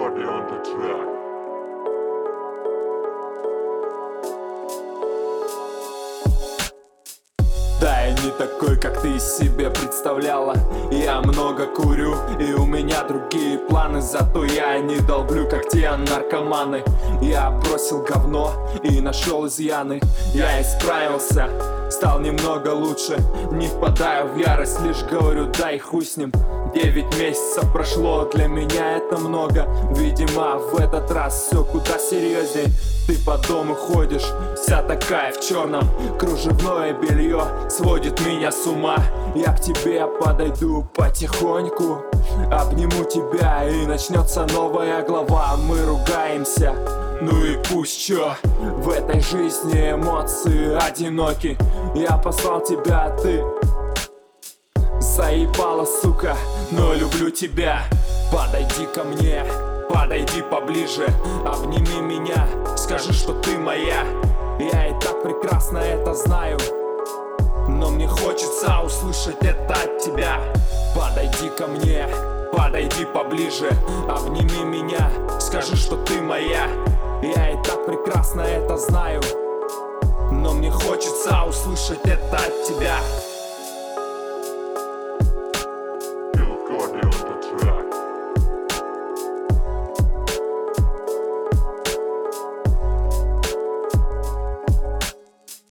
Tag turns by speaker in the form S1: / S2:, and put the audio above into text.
S1: Body on the track.
S2: Да, я не такой, как ты себе представляла. Я много курю, и у меня другие планы. Зато я не долблю, как те наркоманы. Я бросил говно и нашел изъяны. Я исправился, стал немного лучше. Не впадаю в ярость, лишь говорю, да и хуй с ним. 9 месяцев прошло, для меня это много. Видимо, в этот раз все куда серьезней. Ты по дому ходишь, вся такая в черном. Кружевное белье сводит меня с ума. Я к тебе подойду потихоньку, обниму тебя, и начнется новая глава. Мы ругаемся, ну и пусть чё. В этой жизни эмоции одиноки. Я послал тебя, а ты заебала, сука, но люблю тебя. Подойди ко мне, подойди поближе, обними меня, скажи, что ты моя. Я и так прекрасно это знаю, но мне хочется услышать это от тебя. Подойди ко мне, подойди поближе, обними меня, скажи, что ты моя. Я и так прекрасно это знаю, но мне хочется услышать это от тебя.